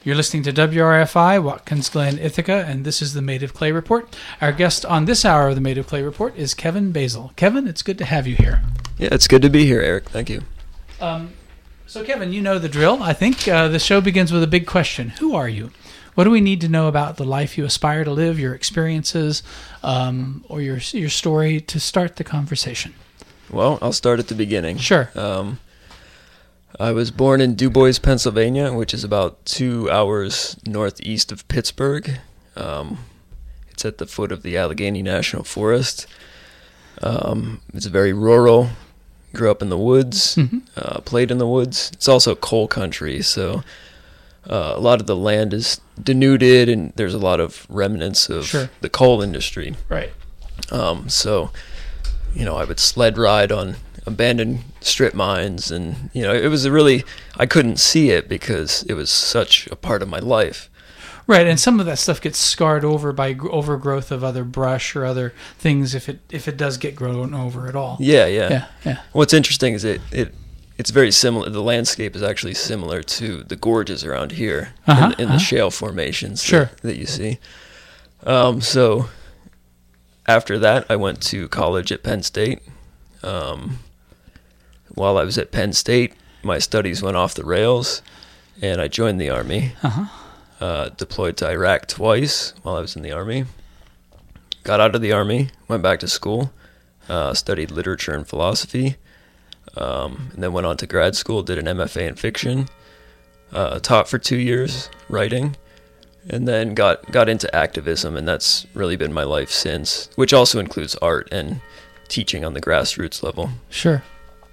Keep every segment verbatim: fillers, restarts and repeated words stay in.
You're listening to W R F I, Watkins Glen, Ithaca, and this is the Made of Clay Report. Our guest on this hour of the Made of Clay Report is Kevin Basil. Kevin, it's good to have you here. Yeah, it's good to be here, Eric. Thank you. Um, so, Kevin, you know the drill. I think uh, the show begins with a big question. Who are you? What do we need to know about the life you aspire to live, your experiences, um, or your your story to start the conversation? Well, I'll start at the beginning. Sure. Um, I was born in DuBois, Pennsylvania, which is about two hours northeast of Pittsburgh. Um, it's at the foot of the Allegheny National Forest. Um, it's very rural. Grew up in the woods, mm-hmm. uh, played in the woods. It's also coal country, so uh, a lot of the land is denuded, and there's a lot of remnants of sure. the coal industry. Right. Um, so, you know, I would sled ride on abandoned strip mines, and you know it was a really I couldn't see it because it was such a part of my life. Right, and some of that stuff gets scarred over by gr- overgrowth of other brush or other things if it if it does get grown over at all. Yeah, yeah, yeah, yeah. What's interesting is it it it's very similar. The landscape is actually similar to the gorges around here uh-huh, in, in uh-huh. the shale formations sure. that, that you see. Um, so after that, I went to college at Penn State. Um, While I was at Penn State, my studies went off the rails, and I joined the Army. Uh-huh. Uh, deployed to Iraq twice while I was in the Army. Got out of the Army, went back to school, uh, studied literature and philosophy, um, and then went on to grad school, did an M F A in fiction, uh, taught for two years writing, and then got, got into activism, and that's really been my life since, which also includes art and teaching on the grassroots level. Sure.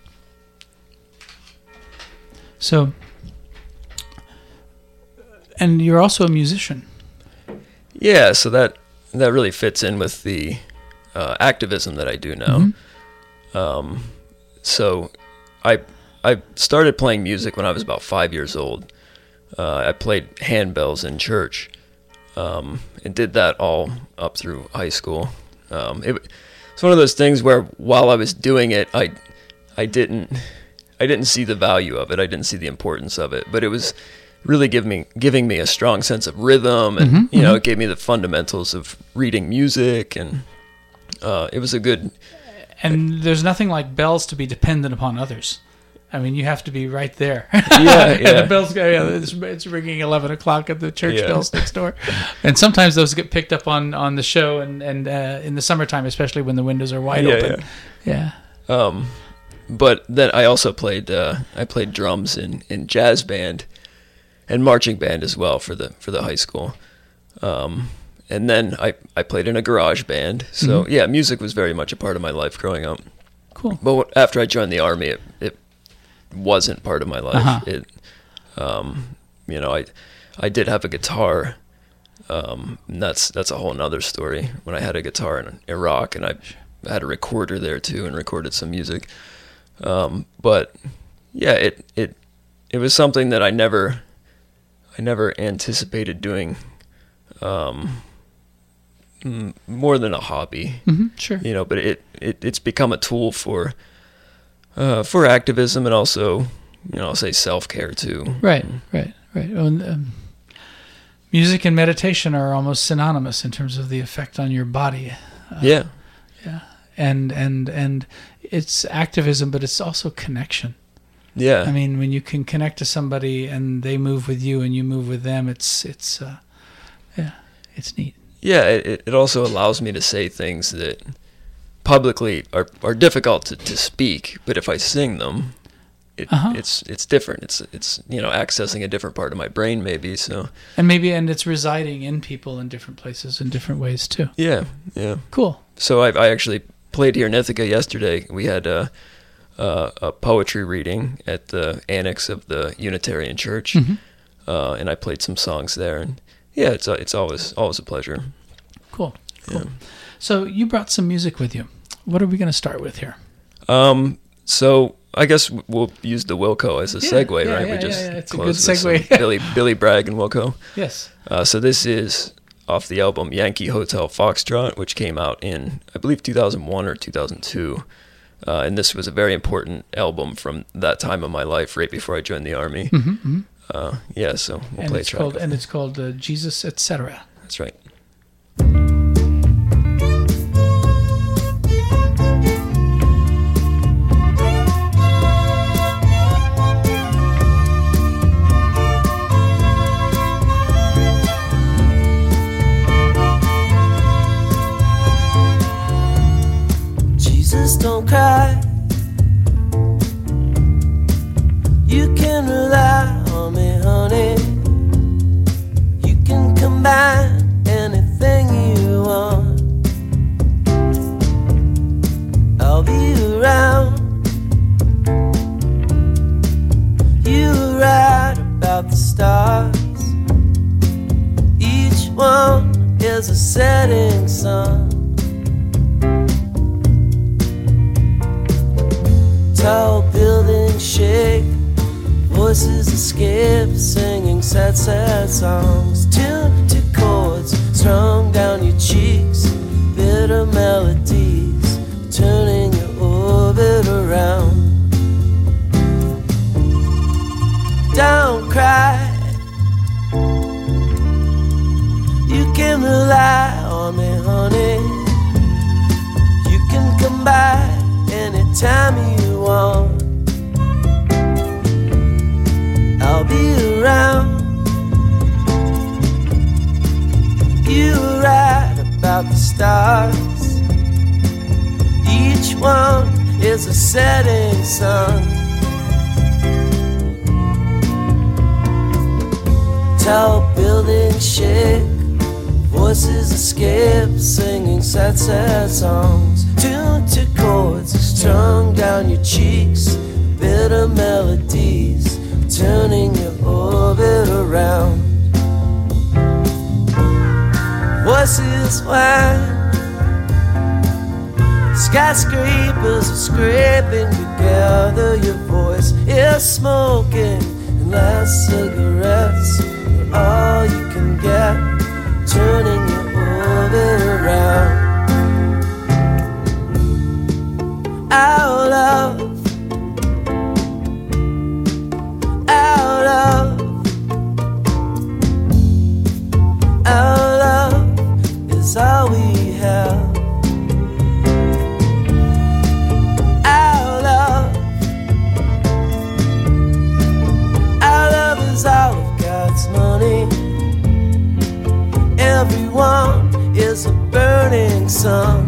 So, and you're also a musician. Yeah, so that that really fits in with the uh, activism that I do now. Mm-hmm. Um, so, I I started playing music when I was about five years old. Uh, I played handbells in church, um, and did that all up through high school. Um, it, it's one of those things where while I was doing it, I I didn't. I didn't see the value of it. I didn't see the importance of it, but it was really giving me giving me a strong sense of rhythm, and mm-hmm, you know, mm-hmm. it gave me the fundamentals of reading music, and uh, it was a good. And there's nothing like bells to be dependent upon others. I mean, you have to be right there. Yeah, yeah. And the bells go. Yeah, it's, it's ringing eleven o'clock at the church yeah. bells next door, and sometimes those get picked up on, on the show, and and uh, in the summertime, especially when the windows are wide yeah, open. Yeah. yeah. Um. But then I also played uh, I played drums in, in jazz band and marching band as well for the for the high school, um, and then I, I played in a garage band. So mm-hmm. yeah, music was very much a part of my life growing up. Cool. But after I joined the Army, it, it wasn't part of my life. Uh-huh. It, um, you know, I I did have a guitar, um, and that's that's a whole nother story. When I had a guitar in Iraq, and I had a recorder there too, and recorded some music. Um, but yeah, it, it, it was something that I never, I never anticipated doing, um, m- more than a hobby, mm-hmm, sure. you know, but it, it, it's become a tool for, uh, for activism, and also, you know, I'll say self-care too. Right, right, right. And, um, music and meditation are almost synonymous in terms of the effect on your body. Uh, yeah. Yeah. And, and, and it's activism, but it's also connection. Yeah. I mean, when you can connect to somebody and they move with you and you move with them, it's, it's, uh, yeah, it's neat. Yeah. It, it also allows me to say things that publicly are, are difficult to, to speak, but if I sing them, it, uh-huh. it's, it's different. It's, it's, you know, accessing a different part of my brain maybe. So, and maybe, and it's residing in people in different places in different ways too. Yeah. Yeah. Cool. So I, I actually played here in Ithaca yesterday. We had a, a, a poetry reading at the annex of the Unitarian Church, mm-hmm. uh, and I played some songs there. And yeah, it's it's always always a pleasure. Cool, cool. Yeah. So you brought some music with you. What are we going to start with here? Um, so I guess we'll use the Wilco as a yeah, segue, yeah, right? Yeah, we just yeah, yeah. It's a good segue. Billy Billy Bragg and Wilco. Yes. Uh, so this is off the album Yankee Hotel Foxtrot, which came out in, I believe, two thousand one or two thousand two. Uh, and this was a very important album from that time of my life, right before I joined the Army. Mm-hmm, mm-hmm. Uh, yeah, so we'll and play a it's track. called of- and it's called uh, Jesus, et cetera. That's right. Jesus, don't cry. You can rely on me, honey. You can combine anything you want. I'll be around. You were right about the stars. Each one is a setting sun. Tall buildings shake, voices escape, singing sad, sad songs, tuned to chords strung down your cheeks, bitter melodies, turning your orbit around. Don't cry, you can rely on me, honey. You can come by anytime you want. I'll be around. You were right about the stars. Each one is a setting sun. Tall buildings shake, voices escape, singing sad, sad songs, tuned to chords strung down your cheeks, bitter melodies, turning your orbit around. Voices whine, skyscrapers are scraping together. Your voice is smoking, and last cigarettes are all you can get, turning your orbit around. Our love, our love, our love is all we have. Our love, our love is all of God's money. Everyone is a burning sun.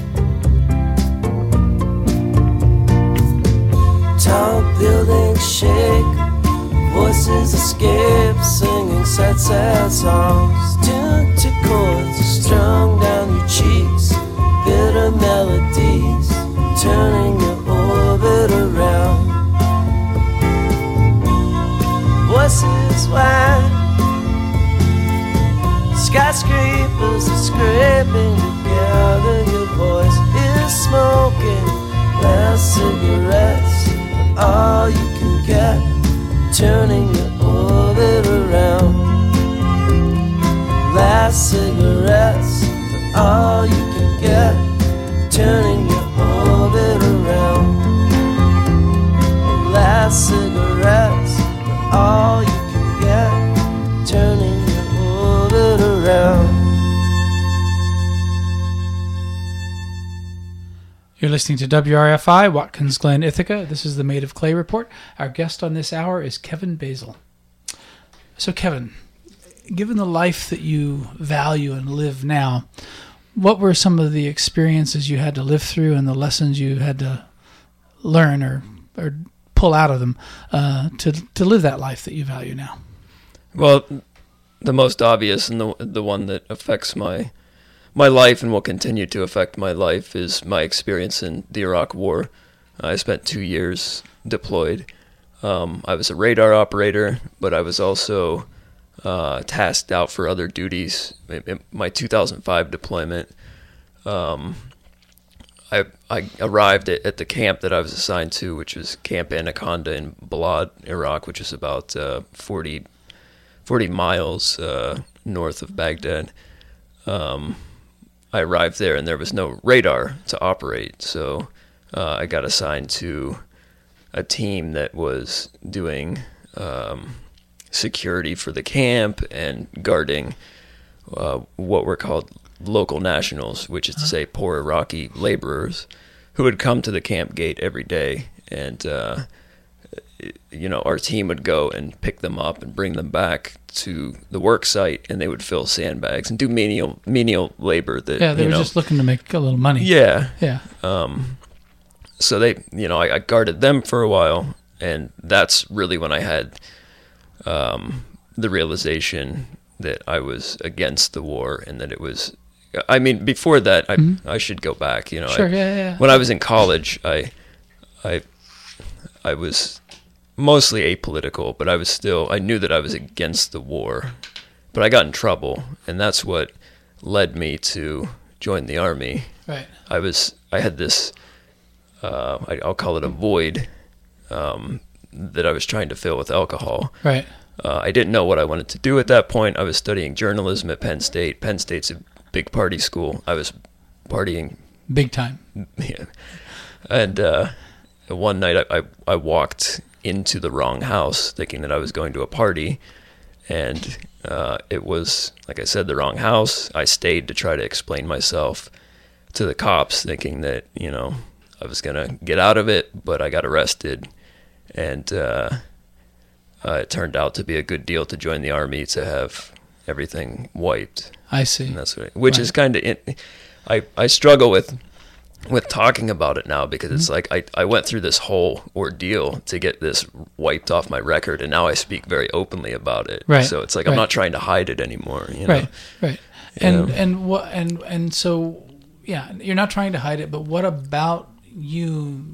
Tall buildings shake, voices escape, singing sad, sad songs, tuned to chords strung down your cheeks, bitter melodies, turning your orbit around. Voices whine, skyscrapers are scraping together. Your voice is smoking, last cigarettes are all you can get, turning your orbit around. Last cigarettes are all you can get, turning your orbit around. Last cigarettes are all you can get, turning your orbit around. You're listening to W R F I, Watkins Glen, Ithaca. This is the Made of Clay Report. Our guest on this hour is Kevin Basil. So, Kevin, given the life that you value and live now, what were some of the experiences you had to live through and the lessons you had to learn or or pull out of them uh, to to live that life that you value now? Well, the most obvious and the the one that affects my my life and will continue to affect my life is my experience in the Iraq War. I spent two years deployed. Um, I was a radar operator, but I was also uh, tasked out for other duties. In my two thousand five deployment, um, I I arrived at, at the camp that I was assigned to, which was Camp Anaconda in Balad, Iraq, which is about uh, forty, forty miles uh, north of Baghdad. Um, I arrived there and there was no radar to operate, so uh, I got assigned to a team that was doing um, security for the camp and guarding uh, what were called local nationals, which is to say poor Iraqi laborers who would come to the camp gate every day. And, uh, you know, our team would go and pick them up and bring them back to the work site, and they would fill sandbags and do menial menial labor. That Yeah, they you were know, just looking to make a little money. Yeah. Yeah. Um, so they, you know, I, I guarded them for a while, and that's really when I had um, the realization that I was against the war and that it was, I mean, before that, I Mm-hmm. I should go back, you know. Sure, I, yeah, yeah. When I was in college, I, I, I was mostly apolitical, but I was still, I knew that I was against the war, but I got in trouble, and that's what led me to join the Army. Right. I was, I had this, uh, I, I'll call it a void, um, that I was trying to fill with alcohol. Right. Uh, I didn't know what I wanted to do at that point. I was studying journalism at Penn State. Penn State's a big party school. I was partying. Big time. Yeah. And uh, one night I, I, I walked into the wrong house thinking that I was going to a party. And uh, it was, like I said, the wrong house. I stayed to try to explain myself to the cops thinking that, you know, I was going to get out of it, but I got arrested. And uh, uh, it turned out to be a good deal to join the Army, to have everything wiped. I see. And that's what, which Right. is kind of, I, I struggle with with talking about it now, because it's Mm-hmm. like I, I went through this whole ordeal to get this wiped off my record, and now I speak very openly about it. Right. So it's like Right. I'm not trying to hide it anymore. You know? Right. Right. And Yeah. and what and and so yeah, you're not trying to hide it, but what about you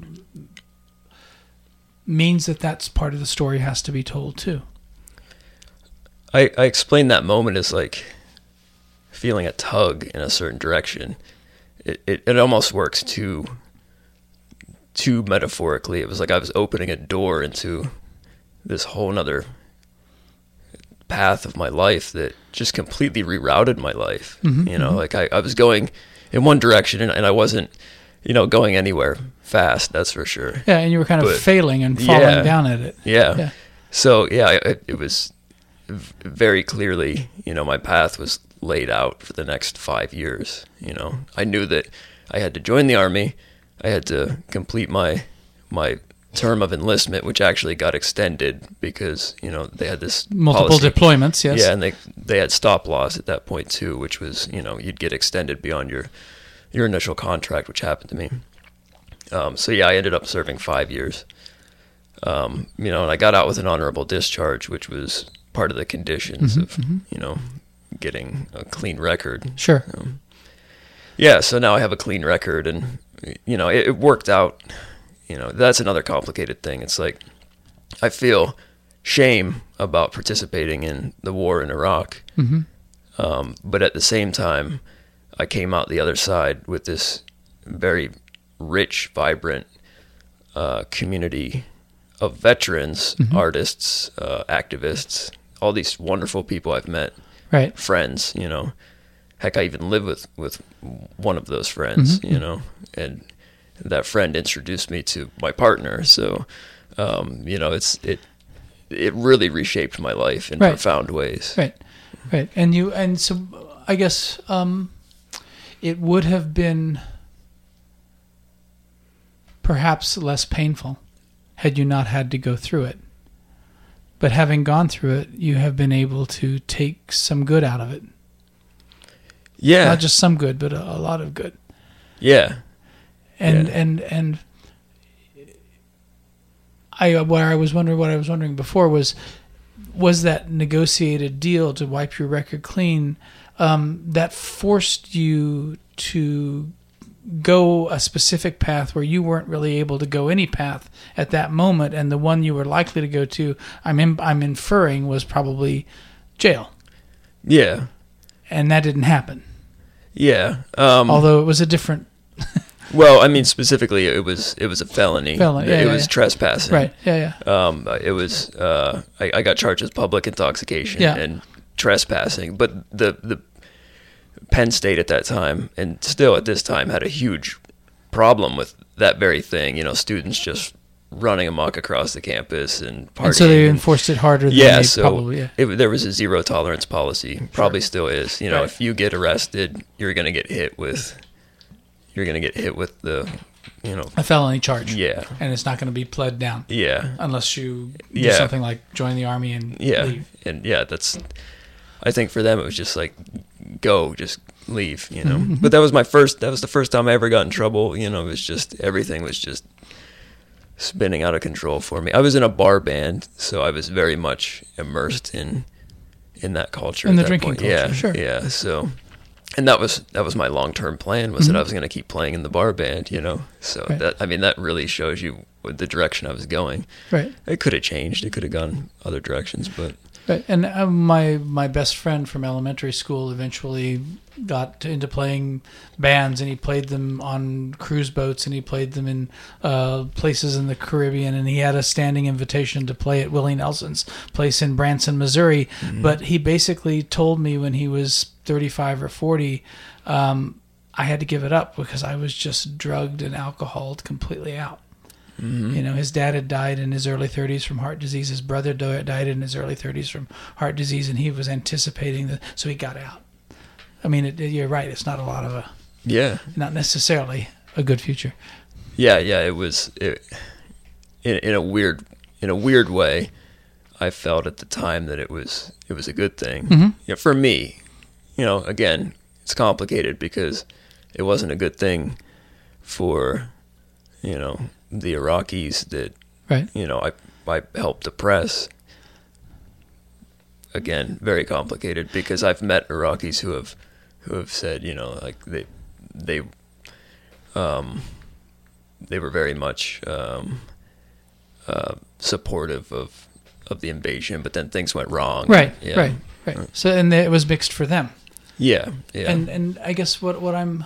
means that that's part of the story has to be told too? I, I explained that moment as like feeling a tug in a certain direction. It, it it almost works too too metaphorically. It was like I was opening a door into this whole nother path of my life that just completely rerouted my life. Mm-hmm, you know, mm-hmm. like I, I was going in one direction, and, and I wasn't, you know, going anywhere fast, that's for sure. Yeah, and you were kind of But- failing and falling yeah. down at it. Yeah. Yeah. So yeah, it, it was v- very clearly, you know, my path was laid out for the next five years. You know, I knew that I had to join the Army. I had to complete my my term of enlistment, which actually got extended because, you know, they had this Multiple policy. deployments, yes. Yeah, and they they had stop laws at that point too, which was, you know, you'd get extended beyond your your initial contract, which happened to me. Um, so yeah, I ended up serving five years. Um, you know, and I got out with an honorable discharge, which was part of the conditions Mhm, of, mhm. you know, getting a clean record. Sure. Um, yeah, so now I have a clean record, and, you know, it, it worked out. You know, that's another complicated thing. It's like, I feel shame about participating in the war in Iraq. hmm Um, but at the same time, I came out the other side with this very rich, vibrant uh, community of veterans, Mhm. artists, uh, activists, all these wonderful people I've met, Right. friends, you know. Heck, I even live with, with one of those friends, Mhm. you know, and that friend introduced me to my partner. So, um, you know, it's it it really reshaped my life in Right. profound ways. Right. Right. And you and so I guess um, it would have been perhaps less painful had you not had to go through it. But having gone through it, you have been able to take some good out of it. Yeah. Not just some good, but a, a lot of good. Yeah. And Yeah. and and I what I was wondering what I was wondering before was was that negotiated deal to wipe your record clean um, that forced you to go a specific path where you weren't really able to go any path at that moment, and the one you were likely to go to, I'm in, I'm inferring, was probably jail, Yeah. and that didn't happen. Yeah. Um, Although it was a different well, I mean, specifically, it was it was a felony. Felony, yeah, it yeah, was yeah. trespassing. right. Yeah, yeah. Um, it was. Uh, I, I got charged with public intoxication Yeah. and trespassing, but the the Penn State at that time, and still at this time, had a huge problem with that very thing. You know, students just running amok across the campus and partying. And so they enforced it harder than yeah, they so probably, yeah. It, there was a zero tolerance policy, probably still is. You know, Right. if you get arrested, you're going to get hit with, you're going to get hit with the, you know, A felony charge. yeah, And it's not going to be pled down yeah, unless you do Yeah. something like join the army and yeah. leave. And yeah, that's, I think for them it was just like, go, just leave, you know. But that was my first, that was the first time I ever got in trouble. You know, it was just, everything was just spinning out of control for me. I was in a bar band, so I was very much immersed in in that culture. In at the that drinking point. culture, yeah, sure. Yeah, so, and that was that was my long term plan, was that I was going to keep playing in the bar band, you know. So Right. that, I mean, that really shows you what the direction I was going. Right. It could have changed. It could have gone other directions, but Right. And uh, my my best friend from elementary school eventually got into playing bands, and he played them on cruise boats, and he played them in uh, places in the Caribbean, and he had a standing invitation to play at Willie Nelson's place in Branson, Missouri. Mm-hmm. But he basically told me when he was thirty-five or forty, um, I had to give it up because I was just drugged and alcoholed completely out. Mm-hmm. You know, his dad had died in his early thirties from heart disease. His brother di- died in his early thirties from heart disease, and he was anticipating that, so he got out. I mean, it, you're right. It's not a lot of a, yeah, not necessarily a good future. yeah, yeah. It was it, in in a weird in a weird way. I felt at the time that it was it was a good thing. Mhm. Yeah, for me. You know, again, it's complicated because it wasn't a good thing for, you know, the Iraqis that, Right. you know, I I helped oppress. Again, very complicated because I've met Iraqis who have who have said, you know, like they they um they were very much um uh supportive of of the invasion, but then things went wrong. Right. Yeah. Right. Right. So, and it was mixed for them. Yeah. Yeah. And and I guess what what I'm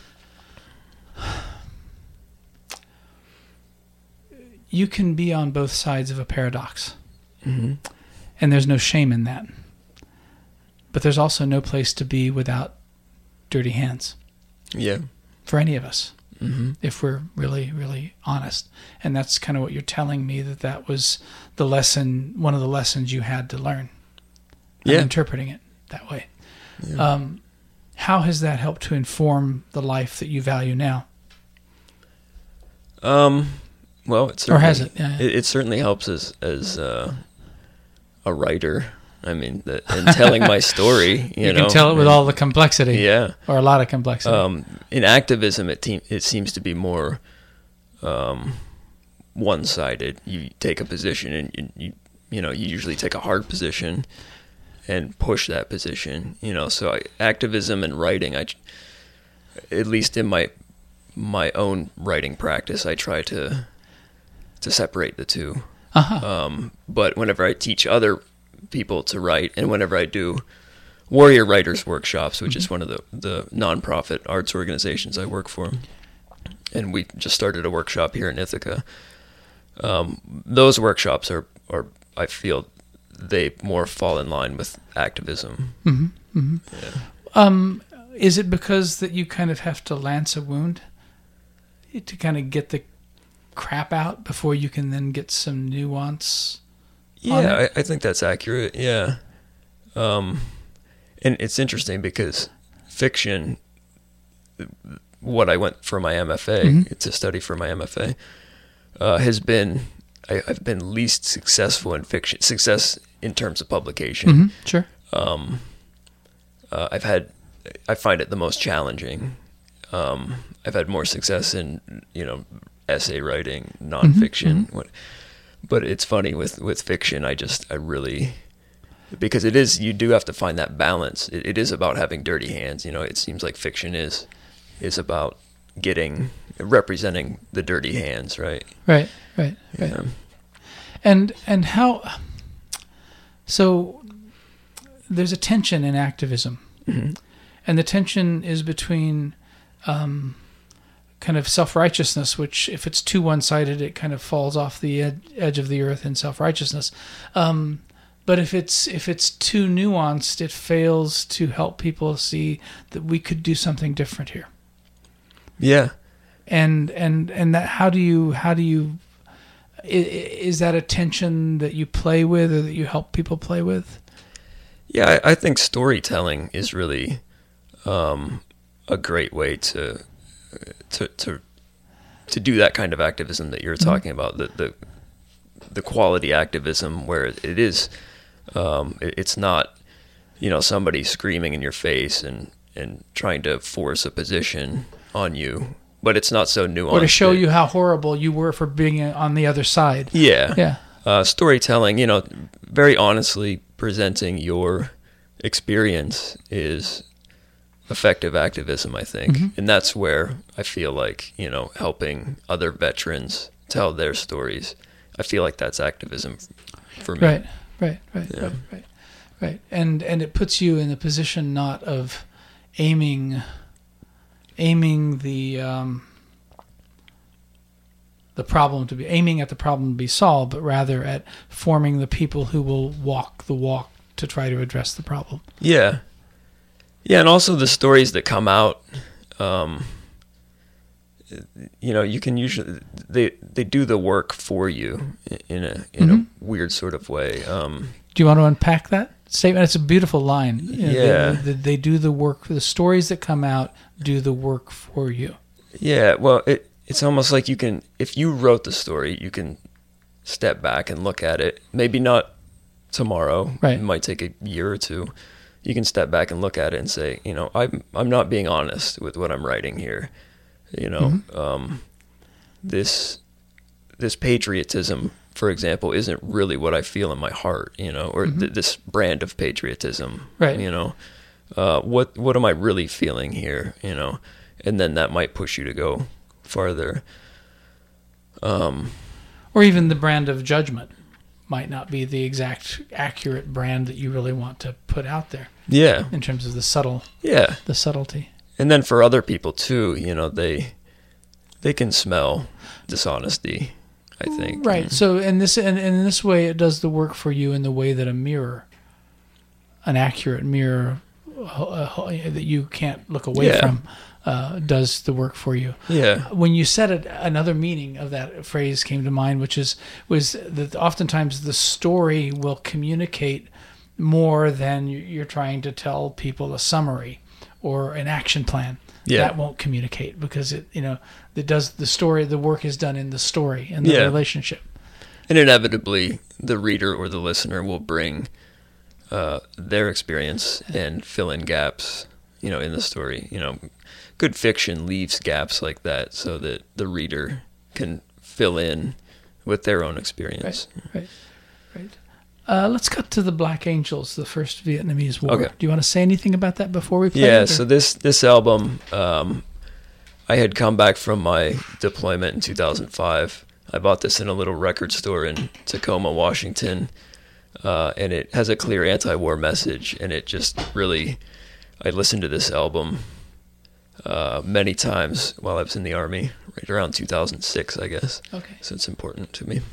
you can be on both sides of a paradox. hmm And there's no shame in that. But there's also no place to be without dirty hands Yeah. for any of us, hmm if we're really, really honest. And that's kind of what you're telling me, that that was the lesson, one of the lessons you had to learn. I'm Yeah. interpreting it that way. Yeah. Um, how has that helped to inform the life that you value now? Um, well, it Or has certainly- it? Yeah, yeah. It, it certainly helps as as uh, a writer. I mean, the, in telling my story, you, You, know, can tell it with and- all the complexity, yeah. or a lot of complexity. Um, in activism, it te- it seems to be more um, one sided. You take a position, and you, you you know you usually take a hard position and push that position. You know, so I, activism and writing, I at least in my my own writing practice, I try to to separate the two. uh-huh. Um, but whenever I teach other people to write, and whenever I do Warrior Writers Workshops, which is one of the, the nonprofit arts organizations I work for, and we just started a workshop here in Ithaca, um, those workshops are, are, I feel, they more fall in line with activism. hmm hmm Yeah. Um, is it because that you kind of have to lance a wound to kind of get the crap out before you can then get some nuance? on Yeah, it? I, I think that's accurate. Yeah. Um, and it's interesting because fiction, what I went for my M F A, Mhm. to study for my M F A, uh, has been, I, I've been least successful in fiction, success in terms of publication. Mhm, Sure. Um, uh, I've had, I find it the most challenging. Um, I've had more success in, you know, essay writing, nonfiction. What, but it's funny with, with fiction, I just, I really, because it is, you do have to find that balance. It, it is about having dirty hands. You know, it seems like fiction is, is about getting, representing the dirty hands, right? Right. Right. Right. Yeah. And and how? So there's a tension in activism, Mhm. and the tension is between um, kind of self-righteousness, which if it's too one-sided, it kind of falls off the ed- edge of the earth in self-righteousness. Um, but if it's if it's too nuanced, it fails to help people see that we could do something different here. Yeah. And and and that how do you how do you is, is that a tension that you play with or that you help people play with? Yeah, I, I think storytelling is really um, a great way to to to to do that kind of activism that you're mm-hmm. talking about. The the the quality activism where it is, um, it, it's not, you know, somebody screaming in your face and, and trying to force a position on you, but it's not so nuanced. Or to show you how horrible you were for being on the other side. Yeah. Yeah. Uh, storytelling, you know, very honestly presenting your experience is effective activism, I think. Mm-hmm. And that's where I feel like, you know, helping other veterans tell their stories, I feel like that's activism for me. Right, right, right, yeah. right, right, right. And and it puts you in the position not of aiming, aiming the um, the problem to be aiming at the problem to be solved, but rather at forming the people who will walk the walk to try to address the problem. Yeah, yeah, and also the stories that come out. Um, you know, you can usually they they do the work for you in a in mm-hmm. a weird sort of way. Um, do you want to unpack that statement? It's a beautiful line. You know, yeah, they, they, they do the work. The stories that come out do the work for you. Yeah, well, it it's almost like you can, if you wrote the story, you can step back and look at it. Maybe not tomorrow. Right. It might take a year or two. You can step back and look at it and say, you know, I'm I'm not being honest with what I'm writing here. You know, mm-hmm. um, this this patriotism, for example, isn't really what I feel in my heart, you know, or mm-hmm. th- this brand of patriotism, right? You know, uh, what what am I really feeling here, you know, and then that might push you to go farther. Um, or even the brand of judgment might not be the exact accurate brand that you really want to put out there. Yeah, in terms of the subtle, yeah, the subtlety. And then for other people too, you know, they they can smell dishonesty, I think. Right. Mm. So in this and in this way, it does the work for you in the way that a mirror, an accurate mirror uh, that you can't look away yeah. from, uh, does the work for you. Yeah. When you said it, another meaning of that phrase came to mind, which is was that oftentimes the story will communicate more than you're trying to tell people a summary or an action plan. Yeah. That won't communicate because it, you know, it does the story, the work is done in the story and the yeah. relationship. And inevitably the reader or the listener will bring uh, their experience and fill in gaps, you know, in the story. You know, good fiction leaves gaps like that so that the reader can fill in with their own experience. Right, right, right. Uh, let's cut to the Black Angels, the first Vietnamese War. Okay. Do you want to say anything about that before we play yeah, it? Yeah, so this, this album, um, I had come back from my deployment in two thousand five. I bought this in a little record store in Tacoma, Washington, uh, and it has a clear anti-war message, and it just really, I listened to this album uh, many times while I was in the Army, right around two thousand six, I guess. Okay. So it's important to me.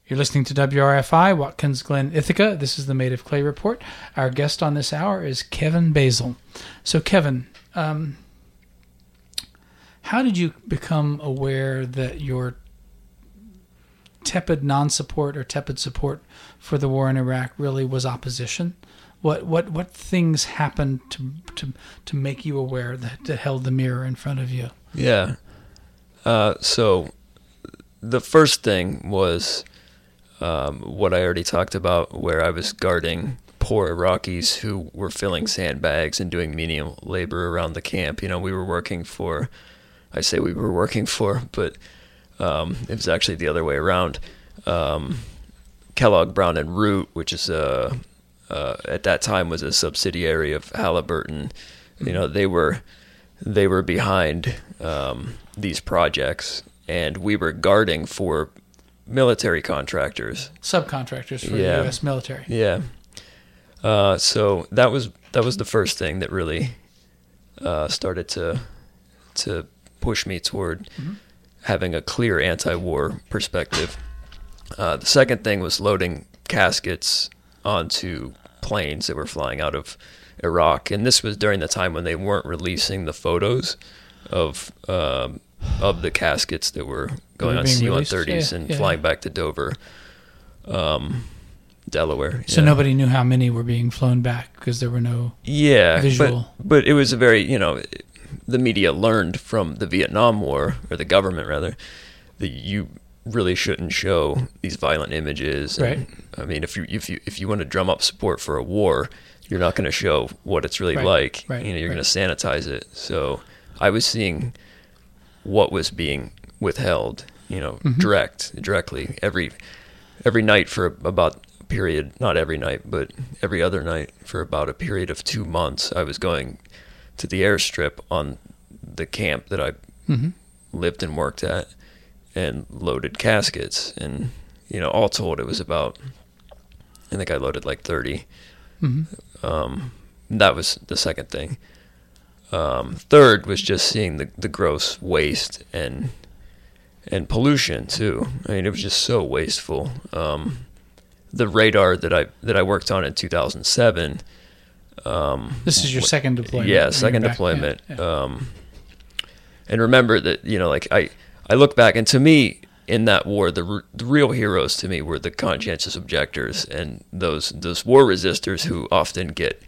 You're listening to W R F I, Watkins Glen, Ithaca. This is the Made of Clay Report. Our guest on this hour is Kevin Basil. So, Kevin, um, how did you become aware that your tepid non-support or tepid support for the war in Iraq really was opposition? What what what things happened to to to make you aware that, that held the mirror in front of you? Yeah. Uh, so the first thing was um, what I already talked about, where I was guarding poor Iraqis who were filling sandbags and doing menial labor around the camp. You know, we were working for, I say we were working for, but um, it was actually the other way around. Um, Kellogg, Brown and Root, which is a, uh, at that time was a subsidiary of Halliburton. You know, they were they were behind um, these projects, and we were guarding for military contractors, subcontractors for yeah. the U S military. Yeah. Uh, so that was that was the first thing that really uh, started to to push me toward mm-hmm. having a clear anti-war perspective. Uh, the second thing was loading caskets onto planes that were flying out of Iraq, and this was during the time when they weren't releasing the photos of um, of the caskets that were going on C one thirties yeah, and yeah. flying back to Dover, um, Delaware. So yeah. nobody knew how many were being flown back because there were no yeah, visual. But, but it was a very, you know, the media learned from the Vietnam War, or the government rather, that you really shouldn't show these violent images. And, right. I mean, if you if you if you want to drum up support for a war, you're not going to show what it's really right. like. Right. You know, you're right. going to sanitize it. So I was seeing what was being withheld, you know, mm-hmm. direct, directly every every night for about a period, not every night, but every other night for about a period of two months. I was going to the airstrip on the camp that I mm-hmm. lived and worked at and loaded caskets. And, you know, all told, it was about, I think I loaded like thirty. Mm-hmm. Um, that was the second thing. Um, third was just seeing the, the gross waste and and pollution too. I mean, it was just so wasteful. Um, the radar that I that I worked on in two thousand seven. Um, this is your second deployment. Yeah, second deployment. Yeah, yeah. Um, and remember that, you know, like I, I look back, and to me, in that war, the, the real heroes to me were the conscientious objectors and those those war resistors who often get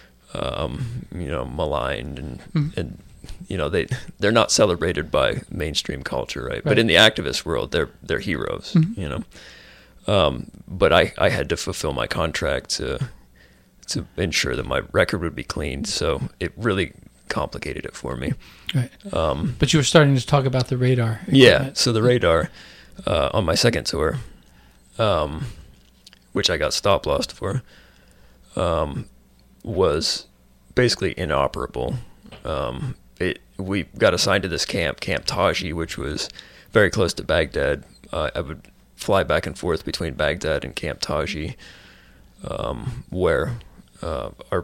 Um, you know, maligned and mm-hmm. and you know they they're not celebrated by mainstream culture, right? right? But in the activist world, they're they're heroes, mm-hmm. you know. Um, but I, I had to fulfill my contract to to ensure that my record would be cleaned, so it really complicated it for me. Right. Um, but you were starting to talk about the radar. Yeah. So the radar uh, on my second tour, um, which I got stop lossed for. Um, was basically inoperable. Um, it we got assigned to this camp, Camp Taji, which was very close to Baghdad. Uh, I would fly back and forth between Baghdad and Camp Taji, um, where uh, our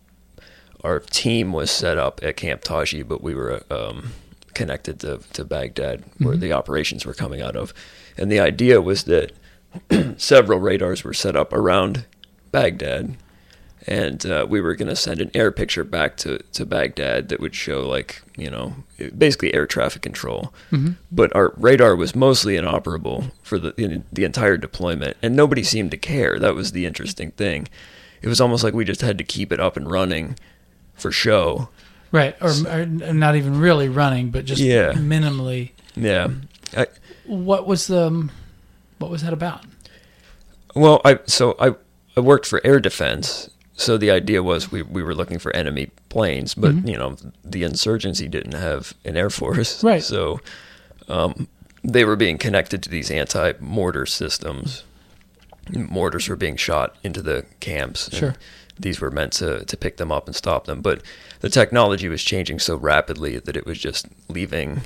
our team was set up at Camp Taji, but we were um, connected to, to Baghdad, mm-hmm. where the operations were coming out of. And the idea was that several radars were set up around Baghdad, and uh, we were going to send an air picture back to, to Baghdad that would show, like, you know, basically air traffic control. Mm-hmm. But our radar was mostly inoperable for the in, the entire deployment, and nobody seemed to care. That was the interesting thing. It was almost like we just had to keep it up and running for show. Right, or, so, or not even really running, but just yeah. minimally. Yeah. I, what was the, what was that about? Well, I so I, I worked for air defense. So the idea was we, we were looking for enemy planes, but, mm-hmm. you know, the insurgency didn't have an air force. Right. So um, they were being connected to these anti-mortar systems. Mortars were being shot into the camps. And sure. These were meant to, to pick them up and stop them. But the technology was changing so rapidly that it was just leaving...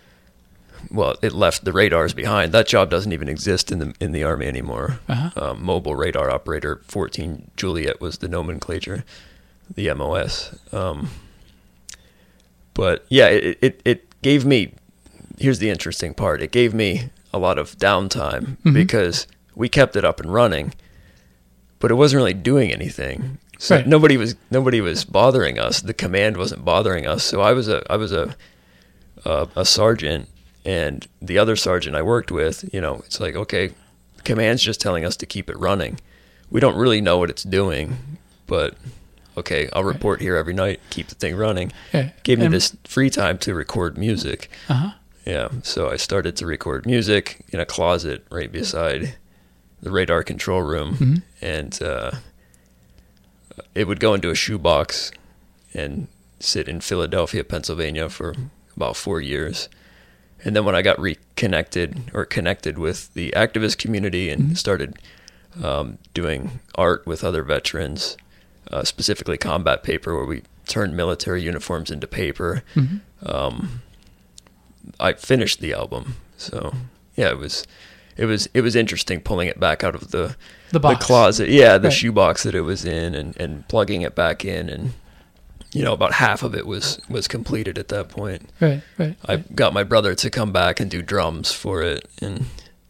Well, it left the radars behind. That job doesn't even exist in the in the Army anymore. Uh-huh. Um, mobile radar operator fourteen Juliet was the nomenclature, the M O S. Um, but yeah, it, it it gave me. Here's the interesting part. It gave me a lot of downtime mm-hmm. because we kept it up and running, but it wasn't really doing anything. So Right. nobody was nobody was bothering us. The command wasn't bothering us. So I was a I was a a, a sergeant, and the other sergeant I worked with, you know, it's like, okay, command's just telling us to keep it running. We don't really know what it's doing, but okay, I'll report here every night, keep the thing running. Yeah. Gave me And- this free time to record music. Uh-huh. Yeah, so I started to record music in a closet right beside the radar control room, Mhm. and uh, it would go into a shoebox and sit in Philadelphia, Pennsylvania for about four years. And then when I got reconnected or connected with the activist community and Mhm. started um, doing art with other veterans, uh, specifically combat paper, where we turned military uniforms into paper, Mhm. um, I finished the album. So yeah, it was, it was, it was interesting pulling it back out of the The box. closet. Yeah, the Right. shoebox that it was in, and, and plugging it back in, and you know, about half of it was was completed at that point. Right, right. I got my brother to come back and do drums for it, and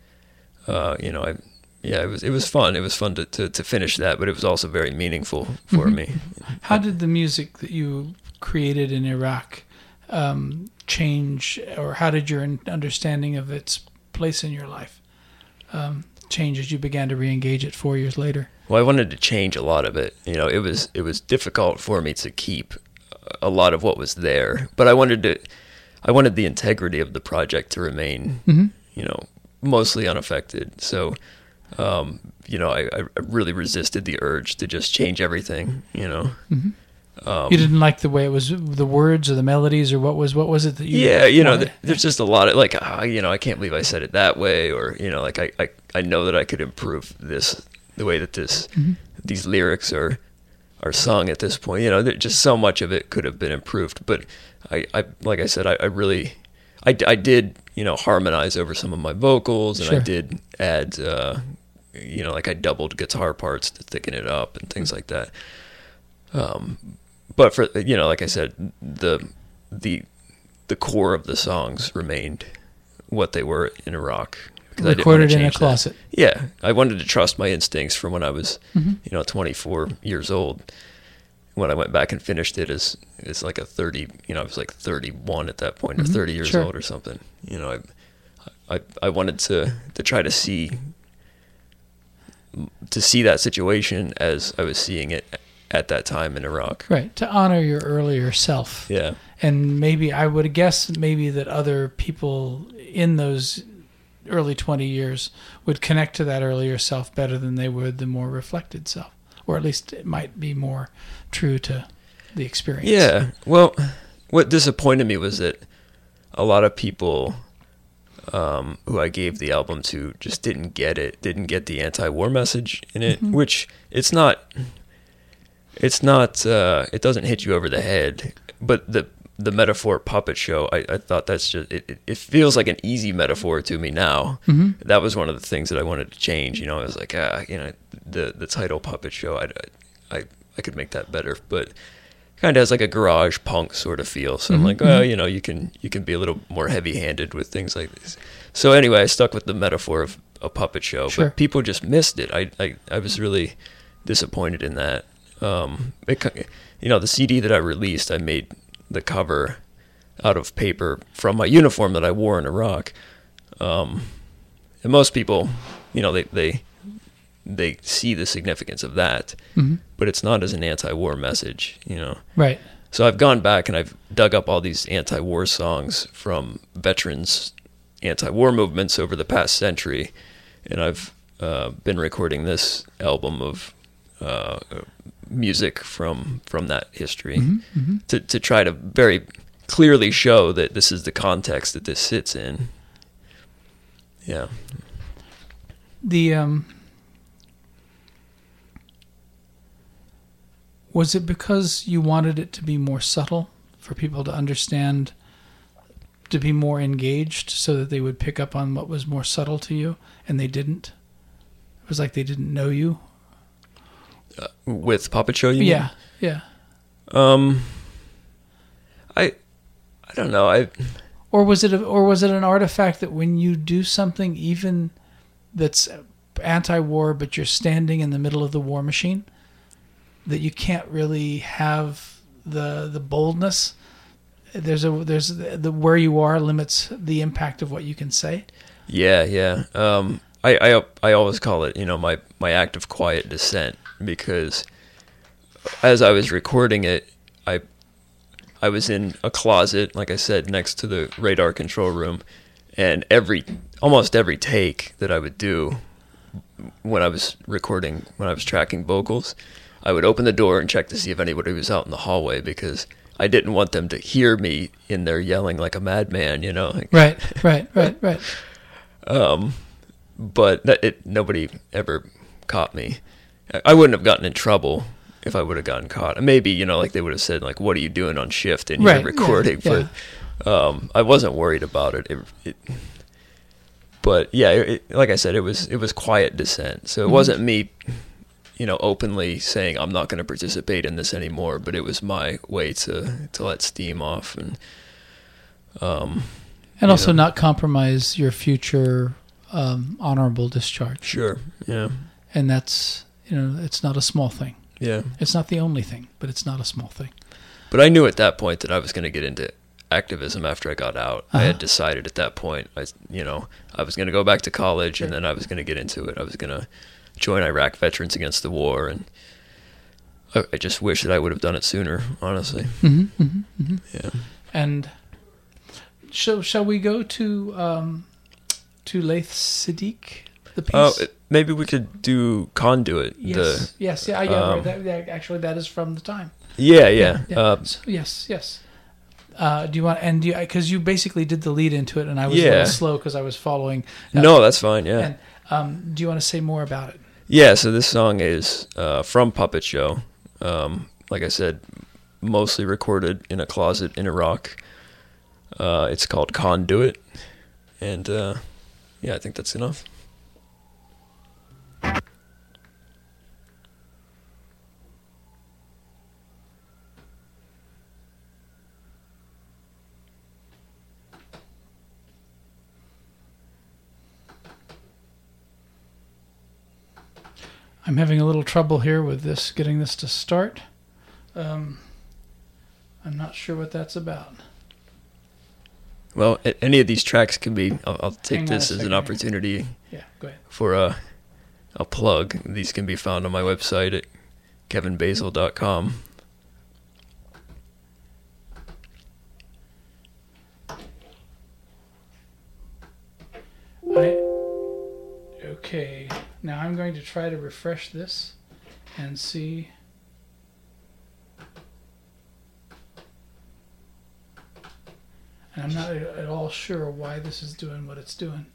uh, you know, I yeah, it was it was fun. It was fun to, to, to finish that, but it was also very meaningful for Mhm. me. How did the music that you created in Iraq um, change, or how did your understanding of its place in your life um, change as you began to re-engage it four years later? Well, I wanted to change a lot of it. You know, it was it was difficult for me to keep a lot of what was there, but I wanted to, I wanted the integrity of the project to remain, Mm-hmm. you know, mostly unaffected. So, um, you know, I, I really resisted the urge to just change everything. You know, Mm-hmm. um, You didn't like the way it was, the words or the melodies, or what was what was it that you? yeah, you know, wanted? th- there's just a lot of like, ah, you know, I can't believe I said it that way, or you know, like I, I, I know that I could improve this, the way that this, Mhm. these lyrics are, are sung at this point. You know, there- just so much of it could have been improved. But I, I like I said, I, I really, I, d- I did, you know, harmonize over some of my vocals, and Sure. I did add, uh, you know, like I doubled guitar parts to thicken it up and things like that. Um, but for you know, like I said, the the the core of the songs remained what they were in Iraq. 'cause I didn't wanna Recorded in a change that. closet. Yeah, I wanted to trust my instincts from when I was, Mhm. you know, twenty-four years old. When I went back and finished it as as like a thirty, you know, I was like thirty-one at that point, Mhm, or thirty years sure. old or something. You know, I, I I wanted to to try to see to see that situation as I was seeing it at that time in Iraq. Right, to honor your earlier self. Yeah. And maybe I would guess maybe that other people in those early twenty years would connect to that earlier self better than they would the more reflected self, or at least it might be more true to the experience. Yeah. Well, what disappointed me was that a lot of people um, who I gave the album to just didn't get it, didn't get the anti-war message in it, Mhm. which it's not, it's not, uh, it doesn't hit you over the head, but the the metaphor puppet show, I, I thought that's just, it, it- it feels like an easy metaphor to me now. Mhm. That was one of the things that I wanted to change. You know, I was like, ah, you know, the the title puppet show, I, I, I could make that better, but kind of has like a garage punk sort of feel. So I'm Mhm, like, well, mhm. you know, you can you can be a little more heavy-handed with things like this. So anyway, I stuck with the metaphor of a puppet show, Sure. but people just missed it. I I, I was really disappointed in that. Um, it, ki- you know, the C D that I released, I made the cover out of paper from my uniform that I wore in Iraq. Um, and most people, you know, they they they see the significance of that, Mhm. but it's not as an anti-war message, you know. Right. So I've gone back and I've dug up all these anti-war songs from veterans' anti-war movements over the past century, and I've uh, been recording this album of uh, music from from that history Mhm, mhm. to to try to very clearly show that this is the context that this sits in. Yeah. The um, was it because you wanted it to be more subtle for people to understand, to be more engaged, so that they would pick up on what was more subtle to you, and they didn't? It was like they didn't know you. Uh, with Puppet Show, you mean? Yeah, yeah. Um, I, I don't know. I Or was it, a, or was it an artifact that when you do something, even that's anti-war, but you're standing in the middle of the war machine, that you can't really have the the boldness. There's a there's the where you are limits the impact of what you can say. Yeah, yeah. Um, I, I I always call it, you know, my my act of quiet descent, because as I was recording it, I I was in a closet, like I said, next to the radar control room, and every almost every take that I would do when I was recording, when I was tracking vocals, I would open the door and check to see if anybody was out in the hallway, because I didn't want them to hear me in there yelling like a madman, you know. Right, right, right, right. Um, but that, it, nobody ever caught me. I wouldn't have gotten in trouble if I would have gotten caught. Maybe, you know, like they would have said, like, "What are you doing on shift?" and you're Right, recording. yeah, yeah. But um, I wasn't worried about it. It, it but yeah, it, like I said, it was it was quiet dissent. So it Mhm. wasn't me, you know, openly saying I'm not going to participate in this anymore. But it was my way to to let steam off and um. And you also know. not compromise your future um, honorable discharge. Sure. Yeah. And that's, you know, it's not a small thing. Yeah. It's not the only thing, but it's not a small thing. But I knew at that point that I was going to get into activism after I got out. Uh-huh. I had decided at that point, I, you know, I was going to go back to college, and then I was going to get into it. I was going to join Iraq Veterans Against the War, and I, I just wish that I would have done it sooner, honestly. Mm-hmm, mm-hmm, mm-hmm. Yeah. And so, shall we go to um, to Laith Siddiq, the piece? Oh, it- maybe we could do Conduit. yes, The, yes, yeah, yeah. um, right, that, that, actually, that is from the time. yeah, yeah. yeah. Uh, So, yes, yes. Uh, do you want and do you because you basically did the lead into it, and I was a Yeah. little slow because I was following. uh, no, that's fine, yeah. And um, do you want to say more about it? Yeah, so this song is uh, from Puppet Show. Um, like I said, mostly recorded in a closet in Iraq. Uh, it's called Conduit. And uh, yeah, I think that's enough. I'm having a little trouble here with this, getting this to start. Um, I'm not sure what that's about. Well, a- any of these tracks can be, I'll, I'll take Hang on a this as second an here. opportunity Yeah, go ahead. for a, a plug. These can be found on my website at kevin basil dot com. I, okay, now I'm going to try to refresh this and see. And I'm not at all sure why this is doing what it's doing.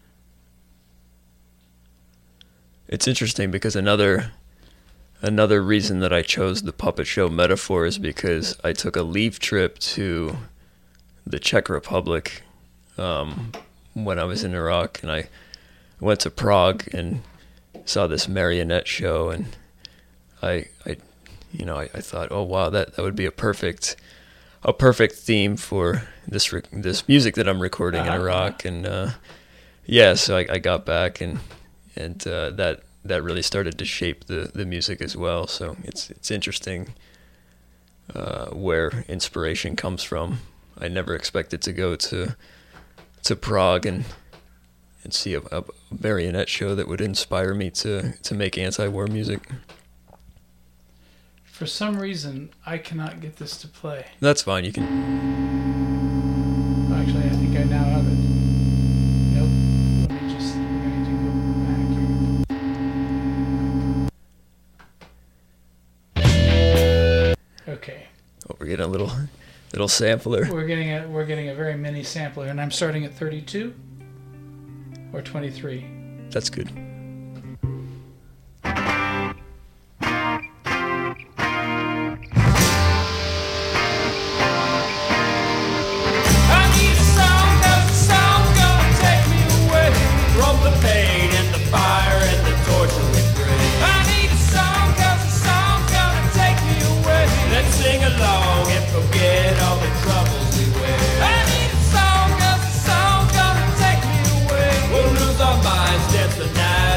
It's interesting because another another reason that I chose the puppet show metaphor is because I took a leave trip to the Czech Republic um, when I was in Iraq, and I went to Prague and saw this marionette show, and I, I you know, I, I thought, oh wow, that, that would be a perfect a perfect theme for this re- this music that I'm recording Uh-huh. in Iraq, and uh, yeah, so I, I got back and. And uh, that that really started to shape the, the music as well. So it's it's interesting uh, where inspiration comes from. I never expected to go to to Prague and and see a, a marionette show that would inspire me to, to make anti-war music. For some reason, I cannot get this to play. That's fine. You can. Actually, I think I now have it. Nope. Let me just. We're going to go back here. Okay. Oh, we're getting a little little sampler. We're getting a we're getting a very mini sampler, and I'm starting at thirty-two or twenty-three. That's good. I need a song, 'cause the song's gonna take me away from the pain and the fire and the torture we bring. I need a song, 'cause the song's gonna take me away. Let's sing along and forget all the troubles we wear. I need a song, 'cause the song's gonna take me away. We'll lose our minds, dance the night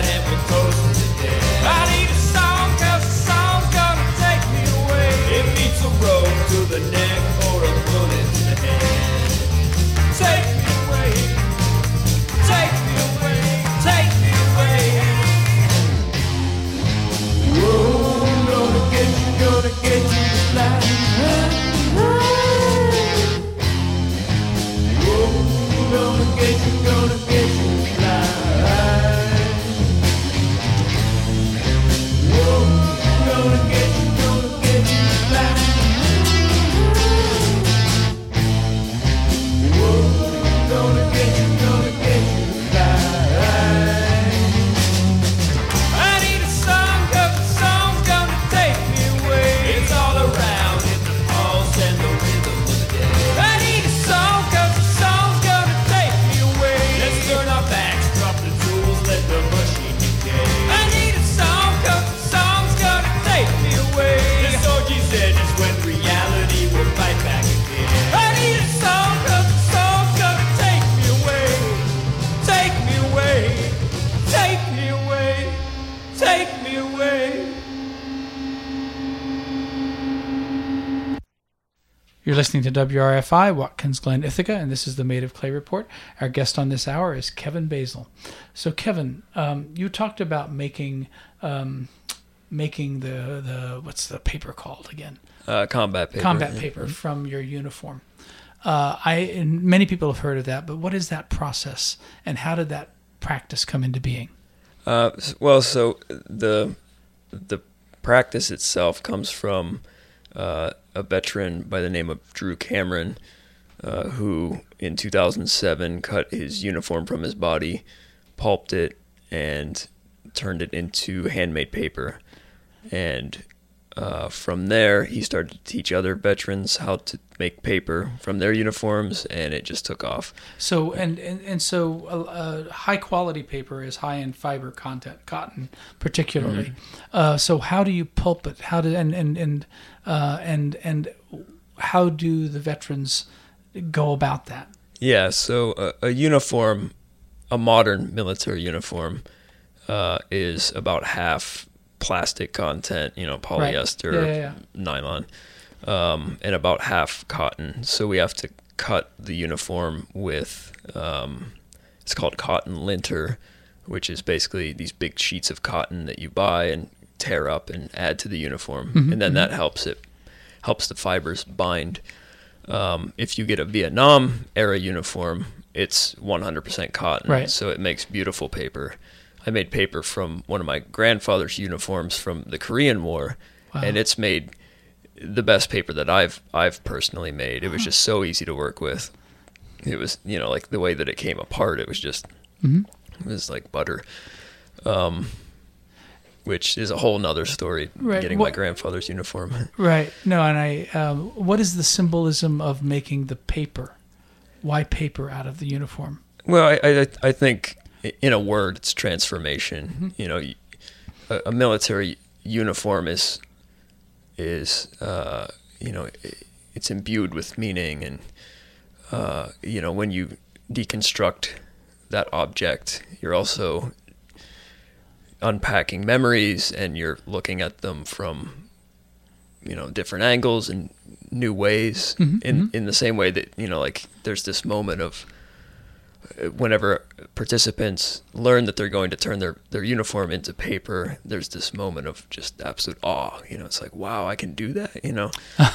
You're listening to W R F I, Watkins Glen, Ithaca, and this is the Made of Clay Report. Our guest on this hour is Kevin Basil. So, Kevin, um, you talked about making um, making the, the, what's the paper called again? Uh, combat paper. Combat paper from your uniform. Uh, I and many people have heard of that, but what is that process, and how did that practice come into being? Uh, well, so the the practice itself comes from uh, a veteran by the name of Drew Cameron, uh, who in two thousand seven cut his uniform from his body, pulped it, and turned it into handmade paper. And uh, from there, he started to teach other veterans how to make paper from their uniforms, and it just took off. So, and, and, and so uh, uh, high quality paper is high in fiber content, cotton particularly. Mm-hmm. Uh, so how do you pulp it? How do, and, and, and, uh, and, and how do the veterans go about that? Yeah, so a, a uniform, a modern military uniform, uh, is about half plastic content, you know, polyester, right. yeah, yeah, yeah. nylon, um, and about half cotton. So we have to cut the uniform with, um, it's called cotton linter, which is basically these big sheets of cotton that you buy and tear up and add to the uniform. Mm-hmm, and then mm-hmm. that helps it, helps the fibers bind. Um, if you get a Vietnam era uniform, it's one hundred percent cotton. Right. So it makes beautiful paper. I made paper from one of my grandfather's uniforms from the Korean War, wow. and it's made the best paper that I've I've personally made. It was just so easy to work with. It was, you know, like the way that it came apart, it was just, mm-hmm. it was like butter, um, which is a whole nother story, right. getting what, my grandfather's uniform. Right. No, and I, um, what is the symbolism of making the paper? Why paper out of the uniform? Well, I I, I think... in a word, it's transformation. Mm-hmm. You know, a, a military uniform is is uh, you know, it's imbued with meaning, and uh, you know, when you deconstruct that object, you're also unpacking memories, and you're looking at them from, you know, different angles and new ways. Mm-hmm. In mm-hmm. in the same way that, you know, like there's this moment of whenever participants learn that they're going to turn their, their uniform into paper, there's this moment of just absolute awe. You know, it's like, wow, I can do that, you know?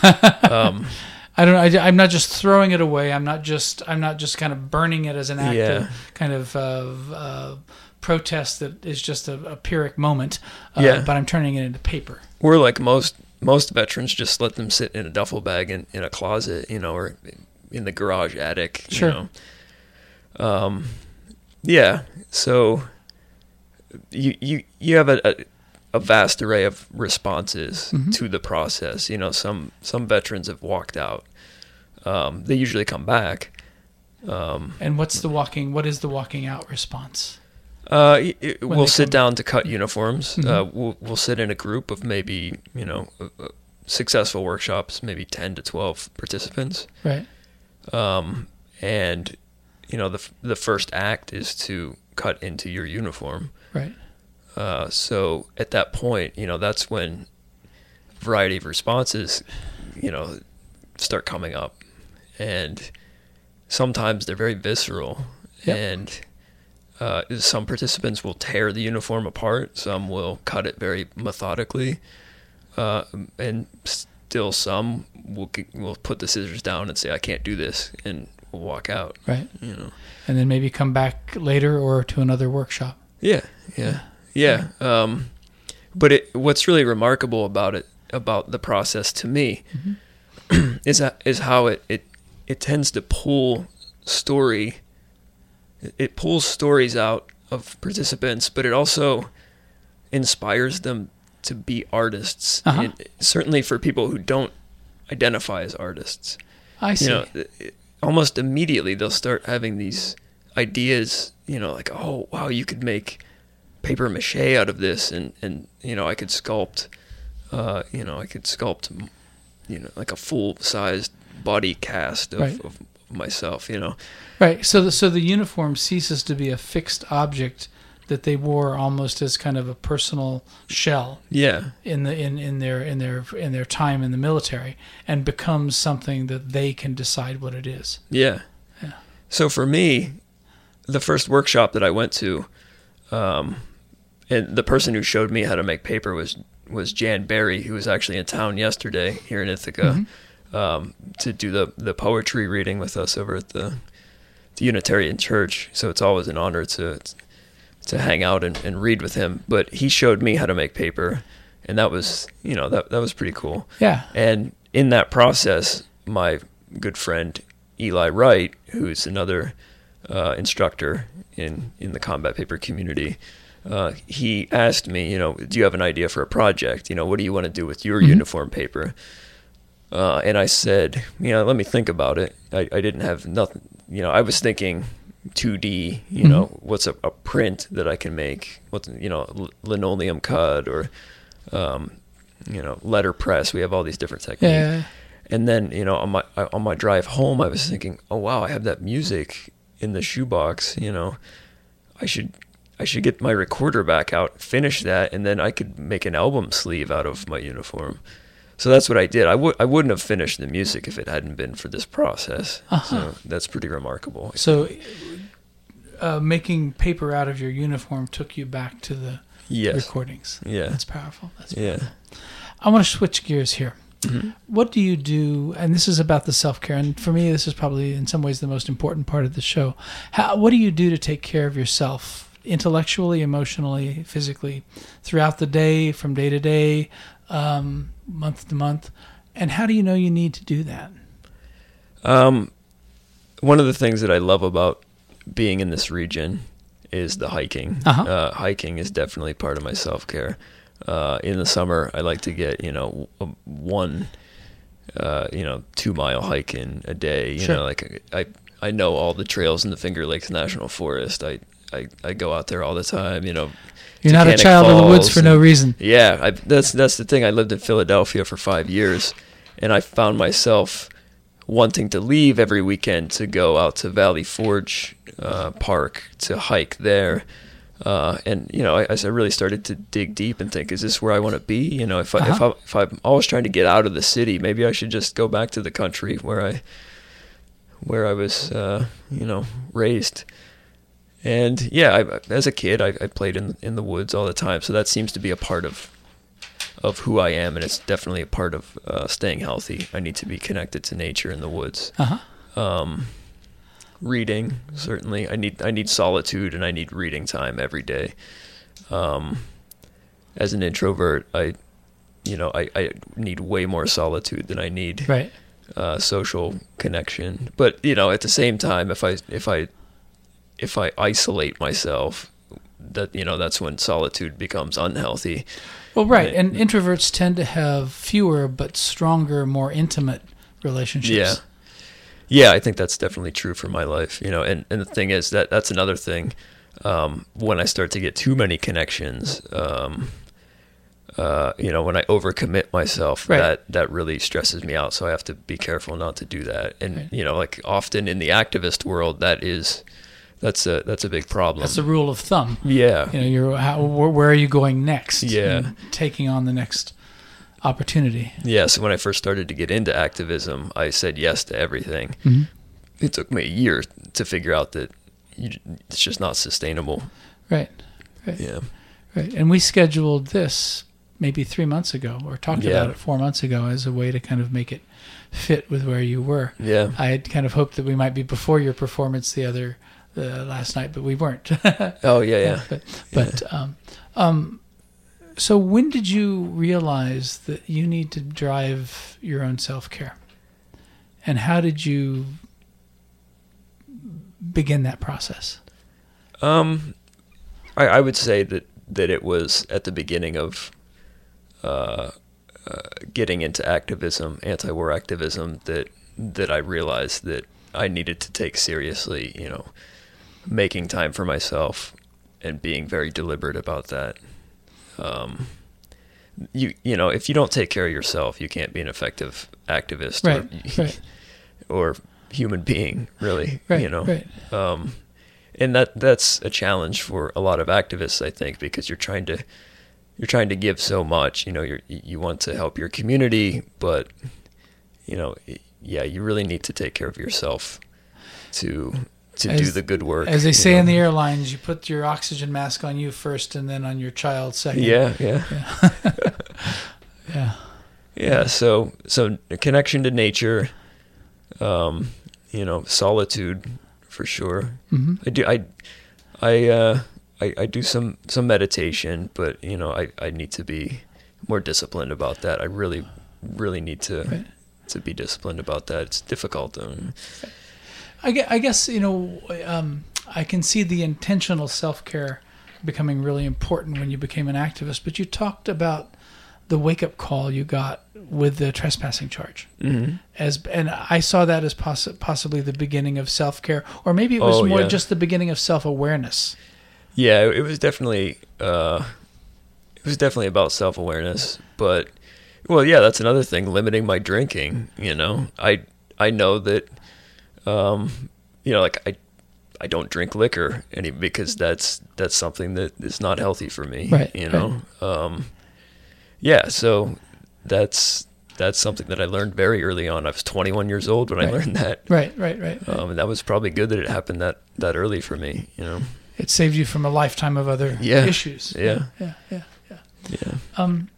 um, I don't know. I, I'm not just throwing it away. I'm not just, I'm not just kind of burning it as an act yeah. of kind of uh, uh, protest that is just a, a Pyrrhic moment, uh, yeah. but I'm turning it into paper. We're like most, most veterans just let them sit in a duffel bag in, in a closet, you know, or in the garage attic, sure. you know? Um, yeah, so you, you, you have a, a, a vast array of responses mm-hmm. to the process. You know, some, some veterans have walked out. Um, they usually come back. Um, and what's the walking, what is the walking out response? Uh, it, we'll sit down to cut uniforms. Mm-hmm. Uh, we'll, we'll sit in a group of maybe, you know, uh, successful workshops, maybe ten to twelve participants. Right. Um, and you know, the the first act is to cut into your uniform. Right. Uh, so at that point, you know, that's when a variety of responses, you know, start coming up. And sometimes they're very visceral. Yep. And uh, some participants will tear the uniform apart. Some will cut it very methodically. Uh, and still some will, will put the scissors down and say, I can't do this, and will walk out. Right. You know. And then maybe come back later or to another workshop. Yeah, yeah, yeah. yeah. Um, but it, what's really remarkable about it, about the process to me, mm-hmm. is that, is how it, it it tends to pull story. It pulls stories out of participants, but it also inspires them to be artists. Uh-huh. And certainly for people who don't identify as artists. I see. You know, it, almost immediately they'll start having these ideas, you know, like, oh, wow, you could make paper mache out of this, and, and you know, I could sculpt, uh, you know, I could sculpt, you know, like a full-sized body cast of, right. of myself, you know. Right, so the, so the uniform ceases to be a fixed object that they wore almost as kind of a personal shell Yeah. in the in, in their in their in their time in the military, and becomes something that they can decide what it is. Yeah. Yeah. So for me, the first workshop that I went to, um, and the person who showed me how to make paper was was Jan Berry, who was actually in town yesterday here in Ithaca, mm-hmm. um, to do the the poetry reading with us over at the, the Unitarian Church. So it's always an honor to to hang out and, and read with him. But he showed me how to make paper, and that was you know that that was pretty cool. Yeah. And in that process, my good friend Eli Wright, who's another uh, instructor in in the combat paper community. Uh, he asked me, you know, do you have an idea for a project? You know, what do you want to do with your mm-hmm. uniform paper? Uh, and I said, you know, let me think about it. I, I didn't have nothing, you know, I was thinking two D, you mm-hmm. know, what's a, a print that I can make? What's, you know, l- linoleum cut or, um, you know, letterpress. We have all these different techniques. Yeah. And then, you know, on my on my drive home, I was thinking, oh, wow, I have that music in the shoebox, you know, I should... I should get my recorder back out, finish that, and then I could make an album sleeve out of my uniform. So that's what I did. I would I wouldn't have finished the music if it hadn't been for this process. Uh-huh. So that's pretty remarkable. So uh, making paper out of your uniform took you back to the yes. recordings. Yeah. That's powerful. That's powerful. Yeah. I want to switch gears here. Mm-hmm. What do you do, and this is about the self-care, and for me this is probably in some ways the most important part of the show. How, what do you do to take care of yourself intellectually, emotionally, physically, throughout the day, from day to day, um, month to month, and how do you know you need to do that? Um, one of the things that I love about being in this region is the hiking. Uh-huh. Uh, hiking is definitely part of my self-care. Uh, in the summer, I like to get, you know, one, uh, you know, two mile hike in a day. You sure. know, like I, I know all the trails in the Finger Lakes National Forest. I, I, I go out there all the time, you know. You're not a child of the woods for and, no reason. Yeah, I, that's that's the thing. I lived in Philadelphia for five years, and I found myself wanting to leave every weekend to go out to Valley Forge uh, Park to hike there. Uh, and, you know, I, I really started to dig deep and think, is this where I want to be? You know, if, I, uh-huh. if, I, if I'm always trying to get out of the city, maybe I should just go back to the country where I, where I was, uh, you know, raised. And yeah, I, as a kid, I, I played in in the woods all the time, so that seems to be a part of of who I am, and it's definitely a part of uh, staying healthy. I need to be connected to nature in the woods. Uh-huh. Um, reading, certainly. I need I need solitude, and I need reading time every day. Um, as an introvert, I, you know, I, I need way more solitude than I need right. uh, social connection. But you know, at the same time, if I if I if I isolate myself, that, you know, that's when solitude becomes unhealthy. Well, right. And, and introverts tend to have fewer but stronger, more intimate relationships. Yeah. Yeah, I think that's definitely true for my life, you know, and, and the thing is that that's another thing. Um, when I start to get too many connections, um, uh, you know, when I overcommit myself, right. that, that really stresses me out. So I have to be careful not to do that. And, right. you know, like often in the activist world, that is... That's a that's a big problem. That's a rule of thumb. Yeah. You know, you're how, where are you going next? Yeah. Taking on the next opportunity. Yeah. So when I first started to get into activism, I said yes to everything. Mm-hmm. It took me a year to figure out that you, it's just not sustainable. Right. Right. Yeah. Right. And we scheduled this maybe three months ago, or talked yeah. about it four months ago as a way to kind of make it fit with where you were. Yeah. I had kind of hoped that we might be before your performance the other. Uh, last night, but we weren't. Oh yeah, yeah. but but yeah. Um, um, so when did you realize that you need to drive your own self-care, and how did you begin that process? Um, I, I would say that that it was at the beginning of uh, uh, getting into activism, anti-war activism, that that I realized that I needed to take seriously, you know, making time for myself and being very deliberate about that. Um, you you know, if you don't take care of yourself, you can't be an effective activist right, or, right. or human being, really. Right, you know, right. um, and that that's a challenge for a lot of activists, I think, because you're trying to you're trying to give so much. You know, you you want to help your community, but you know, yeah, you really need to take care of yourself to to as, do the good work. As they say know? in the airlines, you put your oxygen mask on you first, and then on your child second. Yeah, yeah, yeah, yeah. yeah. So so a connection to nature, um, you know, solitude for sure. Mm-hmm. I do I I uh I, I do some some meditation, but you know, I, I need to be more disciplined about that. I really really need to Right. to be disciplined about that. It's difficult. Um, I guess, I guess you know, um, I can see the intentional self-care becoming really important when you became an activist. But you talked about the wake-up call you got with the trespassing charge, mm-hmm. as and I saw that as poss- possibly the beginning of self-care, or maybe it was Oh, more yeah. just the beginning of self-awareness. Yeah, it was definitely uh, it was definitely about self-awareness. But well, yeah, that's another thing. Limiting my drinking. You know, I I know that. Um, you know, like I, I don't drink liquor any because that's that's something that is not healthy for me. Right, You know. Um, yeah. So that's that's something that I learned very early on. I was twenty-one years old when Right. I learned that. Right, right, right. right. Um, and that was probably good that it happened that that early for me. You know. It saved you from a lifetime of other Yeah. issues. Yeah. yeah, yeah, yeah. Yeah. Um,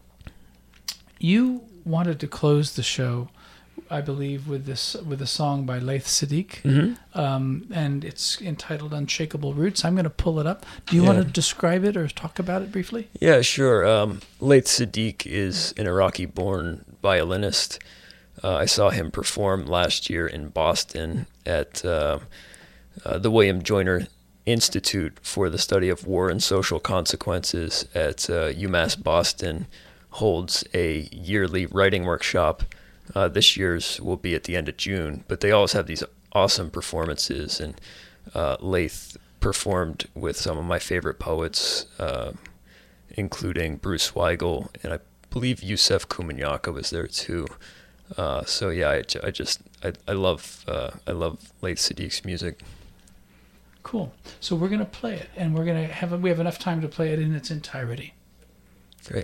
you wanted to close the show, I believe, with this with a song by Laith Sadiq, Mm-hmm. um, and it's entitled "Unshakable Roots." I'm going to pull it up. Do you Yeah. want to describe it or talk about it briefly? Yeah, sure. Um, Laith Sadiq is an Iraqi-born violinist. Uh, I saw him perform last year in Boston at uh, uh, the William Joyner Institute for the Study of War and Social Consequences at uh, UMass Boston. Holds a yearly writing workshop. Uh, this year's will be at the end of June, but they always have these awesome performances, and uh, Laith performed with some of my favorite poets, uh, including Bruce Weigel, and I believe Yusef Komunyakaa was there too. Uh, so yeah, I, ju- I just I, I love uh, I love Laith Sadiq's music. Cool. So we're going to play it, and we're going to have we have enough time to play it in its entirety. Great.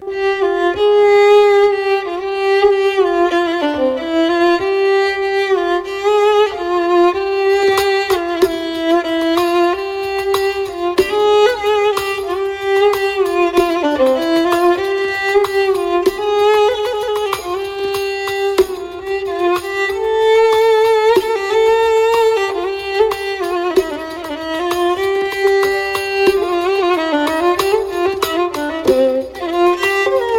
Thank you.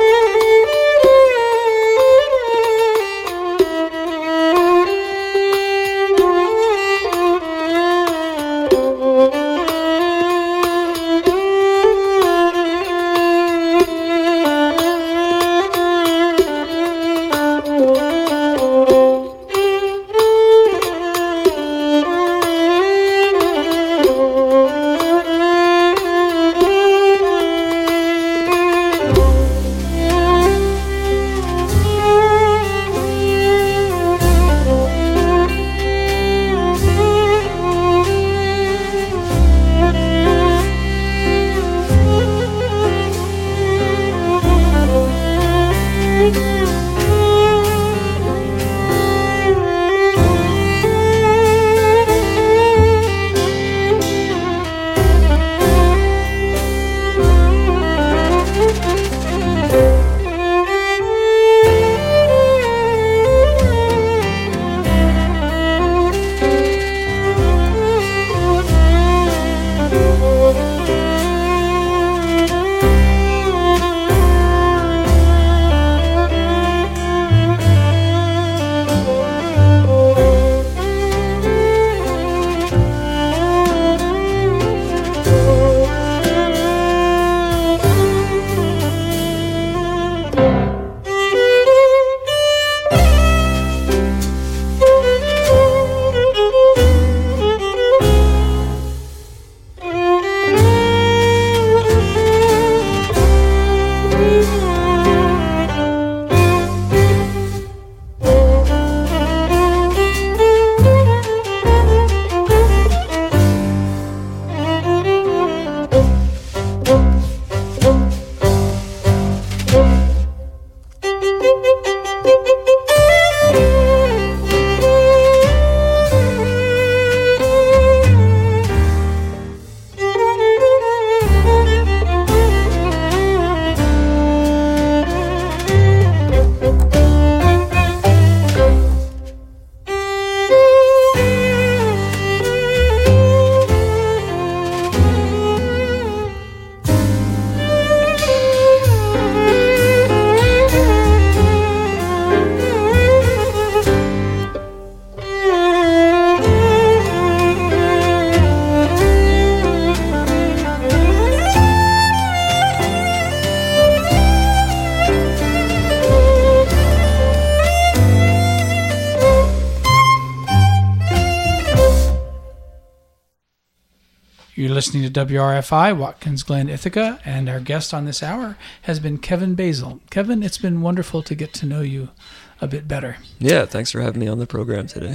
You're listening to W R F I, Watkins Glen, Ithaca, and our guest on this hour has been Kevin Basil. Kevin, it's been wonderful to get to know you a bit better. Yeah, thanks for having me on the program today.